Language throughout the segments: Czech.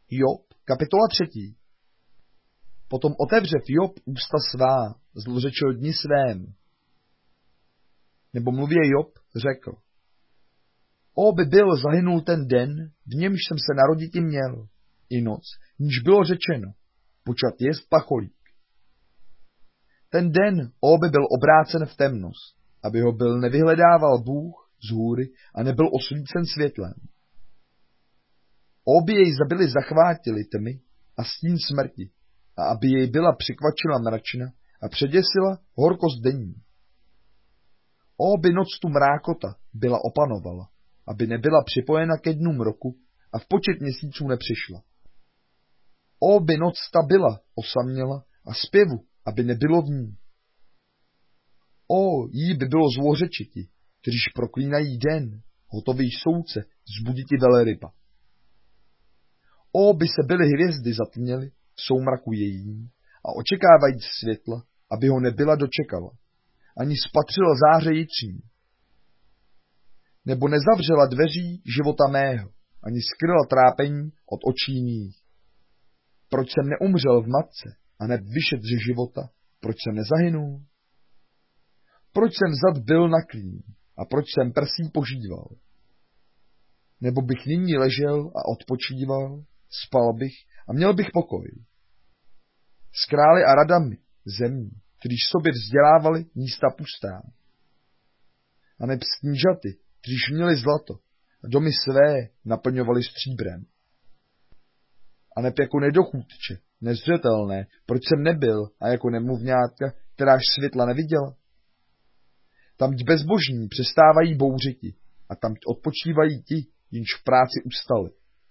Job, kapitola 3. Potom otevřev Job ústa svá, zlořečil dni svému. Nebo mluvě Job řekl: O by byl zahynul ten den, v němž jsem se naroditi měl, i noc, níž bylo řečeno, počat jest pacholík. Ten den, o by byl obrácen v temnost, aby ho byl nevyhledával Bůh z hůry a nebyl osvícen světlem. O by jej zabili zachvátili tmy a stín smrti, a aby jej byla přikvačila mračna a předěsila horkost denní. O by noc tu mrákota byla opanovala, aby nebyla připojena ke dnům roku a v počet měsíců nepřišla. O by noc ta byla osaměla a zpěvu, aby nebylo v ní. O, jí by bylo zlořečiti, kteříž proklínají den, hotový souce, zbuditi veleryba. O, by se byly hvězdy zatměly v soumraku jejím a očekávají světla, aby ho nebyla dočekala, ani spatřila záře jitří. Nebo nezavřela dveří života mého, ani skryla trápení od očí mých. Proč jsem neumřel v matce a nevyšet ze života, proč jsem nezahynul? Proč jsem zad byl na klín a proč jsem prsí požíval? Nebo bych nyní ležel a odpočíval, spal bych a měl bych pokoj. S králi a radami zemí, kteříž sobě vzdělávali místa pustá. A neb s knížaty, kteříž měli zlato a domy své naplňovali stříbrem. A neb jako nedochůdče, nezřetelné, proč jsem nebyl a jako nemluvňátka, kteráž světla neviděla. Tamť bezbožní přestávají bouřiti a tamť odpočívají ti, jinž v práci ustali.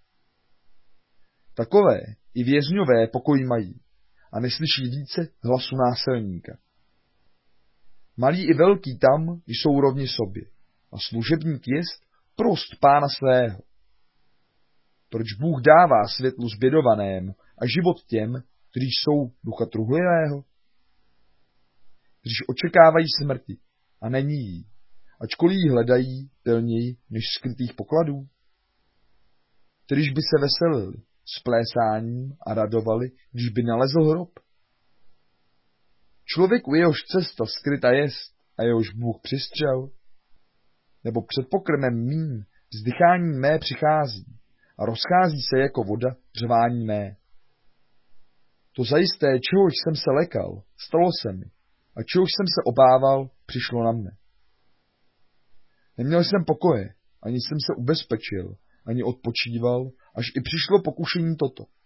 Takové i vězňové pokoj mají a neslyší více hlasu násilníka. Malí i velký tam jsou rovni sobě a služebník jest prost pána svého. Proč Bůh dává světlu zbědovanému a život těm, kteří jsou ducha truhlivého? Kteří očekávají smrti a není jí, ačkoliv ji hledají pilněji než skrytých pokladů? Kteříž by se veselili s plésáním a radovali, když by nalezl hrob? Člověku jehož cesta skryta jest a jehož Bůh přistřel? Nebo před pokrmem mým vzdychání mé přichází a rozchází se jako voda řvání mé. To zajisté, čehož jsem se lekal, stalo se mi, a čehož jsem se obával, přišlo na mne. Neměl jsem pokoje, ani jsem se ubezpečil, ani odpočíval, až i přišlo pokušení toto.